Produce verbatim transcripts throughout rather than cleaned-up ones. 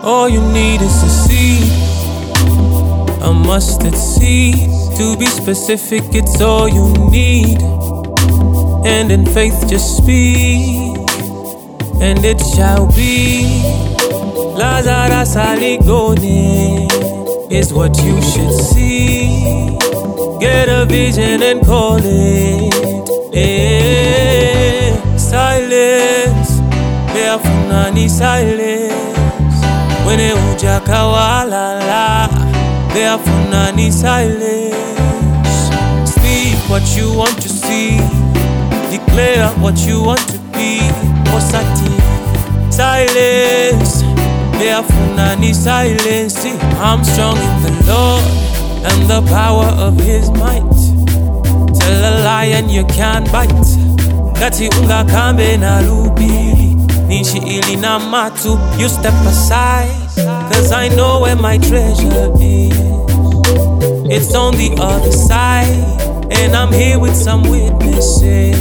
All you need is a seed, a mustard seed. To be specific, it's all you need. And in faith just speak, and it shall be. Lazarus Aligone is what you should see. Get a vision and call it. Eh, silence, beafunani silence. Wene ujaka walala, beafunani silence. Speak what you want to see, declare what you want to be. Osati, silence, beafunani silence. See, I'm strong in the Lord and the power of His might. Tell a lion you can't bite. Kati unga kambe na lubili, nishi ili na matu. You step aside, cause I know where my treasure is. It's on the other side, and I'm here with some witnesses.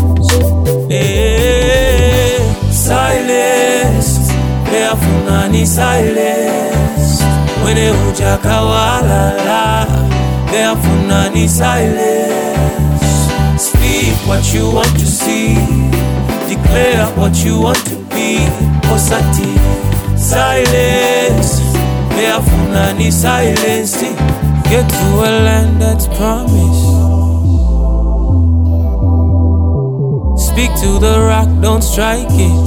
Hey, silence, beafunani silence. Wene ujaka walala, beafunani silence. Speak what you want to see, declare what you want to be. Osati, silence, beafunani silence. Get to a land that's promised. Speak to the rock, don't strike it.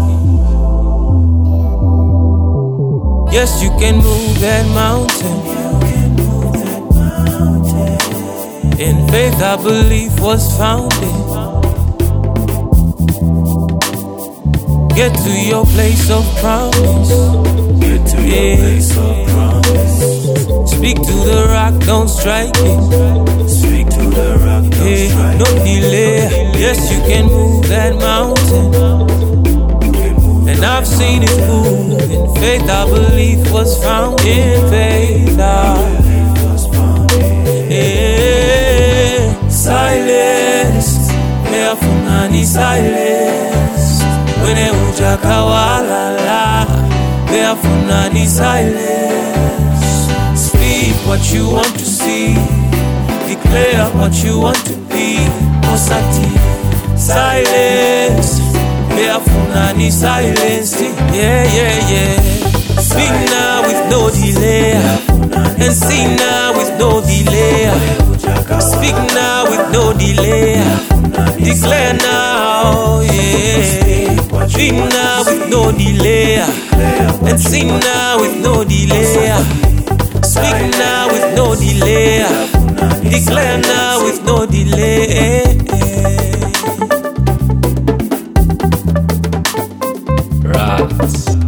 Yes, you can move that mountain. In faith, I believe was founded. Get to your place of promise. Get to your Yeah. place of promise. Speak to the rock, don't strike it. Speak to the rock, don't Yeah. strike No it. delay. Yes, you can move that mountain. You can move And I've seen it move. In faith, I believe was found. In faith, I was founded. yeah. Silence, beafunani silence. Wene ujaka walala, beafunani silence. Speak what you want to see, declare what you want to be. Osati, silence, beafunani silence. Yeah, yeah, yeah. Speak now with no delay, and sing now with no delay. Speak now with no delay, declare now, yeah. Speak now with no delay, and sing now with no delay. Speak now with no delay, declare now with no delay. Rats.